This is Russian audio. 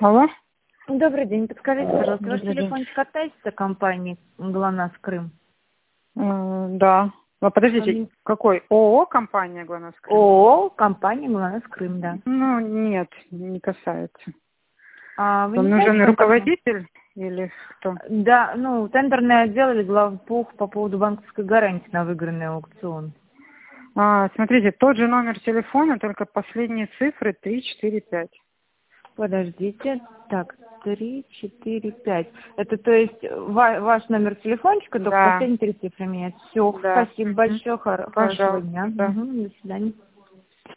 Алло? Добрый день. Подскажите, пожалуйста, ваш Добрый день. телефончик относится к компании ГЛОНАСС Крым? Да. Подождите, какой? ООО компания «ГЛОНАСС Крым»? ООО компания ГЛОНАСС Крым, да. Ну, нет, не касается. Вы Вам не нужен знаете руководитель или кто? Да, тендерный отдел или главбух по поводу банковской гарантии на выигранный аукцион. Смотрите, тот же номер телефона, только последние цифры 345. Подождите. Так, 3, 4, 5. Это то есть ваш номер телефончика, только Да. последние 3 цифры меняют. Все, Да. спасибо большое, хорошего Пожалуйста. дня. Да. До свидания.